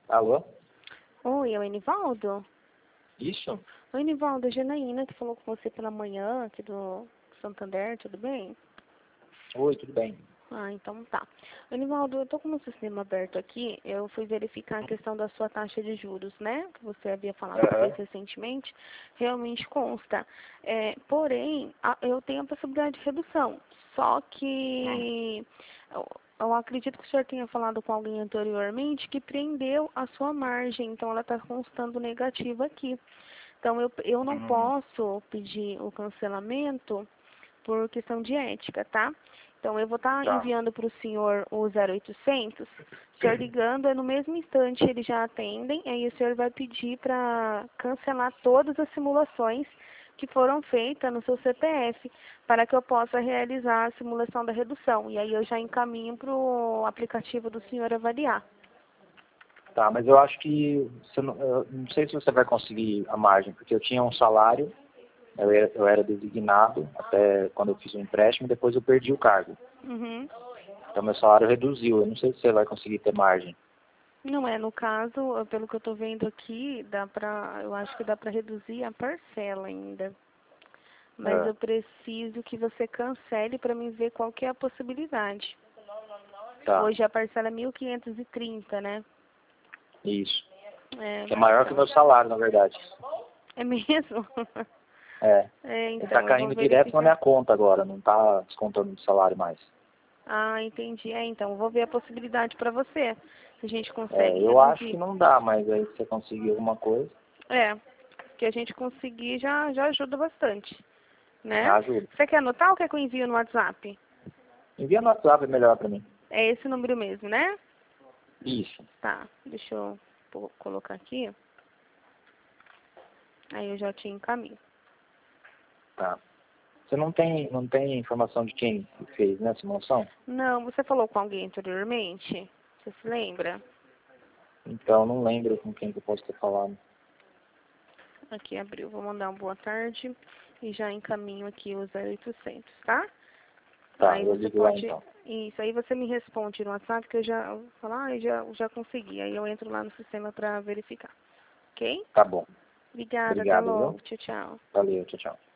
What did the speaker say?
Alô? Oi, é o Enivaldo? Isso? Oi, Enivaldo, é a Janaína que falou com você pela manhã aqui do Santander, tudo bem? Oi, tudo bem? Ah, então tá. Enivaldo, eu tô com o meu sistema aberto aqui, eu fui verificar a questão da sua taxa de juros, né? Que você havia falado que fez recentemente, realmente consta. Porém, eu tenho a possibilidade de redução, só que eu acredito que o senhor tenha falado com alguém anteriormente que prendeu a sua margem, então ela está constando negativa aqui. Então eu não posso pedir o cancelamento por questão de ética, tá? Então, eu vou estar Tá. enviando para o senhor o 0800. O senhor ligando, no mesmo instante eles já atendem, aí o senhor vai pedir para cancelar todas as simulações que foram feitas no seu CPF, para que eu possa realizar a simulação da redução. E aí eu já encaminho para o aplicativo do senhor avaliar. Tá, mas eu acho que eu não sei se você vai conseguir a margem, porque eu tinha um salário, eu era designado até quando eu fiz o empréstimo, depois eu perdi o cargo. Uhum. Então meu salário reduziu. Eu não sei se você vai conseguir ter margem. Não é, no caso, pelo que eu estou vendo aqui, eu acho que dá para reduzir a parcela ainda. Mas É, eu preciso que você cancele para mim ver qual que é a possibilidade. tá, Hoje a parcela é 1.530, né? isso. É, Que é maior que o então. meu salário, na verdade. É mesmo? É. Ele tá Então, eu vou caindo direto na verificar. minha conta agora, não tá descontando do salário mais. Ah, entendi. Então, eu vou ver a possibilidade para você. Se a gente É, consegue eu acho que reduzir. não dá, mas aí se você conseguir alguma coisa, Que a gente conseguir já ajuda bastante, né? ajuda. Você quer anotar ou quer que eu envie no WhatsApp? Envia no WhatsApp, é melhor pra mim. É esse número mesmo, né? Isso. Tá, deixa eu colocar aqui. Aí eu já te encaminho. Tá. Você não tem informação de quem fez, né, a simulação? Não, você falou com alguém anteriormente? Você se lembra? Então, não lembro com quem que eu posso ter falado. Aqui abriu. Vou mandar uma boa tarde e já encaminho aqui o 0800, tá? Tá, Aí eu você ligo lá pode... então. Isso, aí você me responde no WhatsApp que eu já vou falar, já consegui. Aí eu entro lá no sistema para verificar. Ok? Tá bom. Obrigada, até Obrigado, viu? logo. Tchau, tchau. Valeu, tchau, tchau.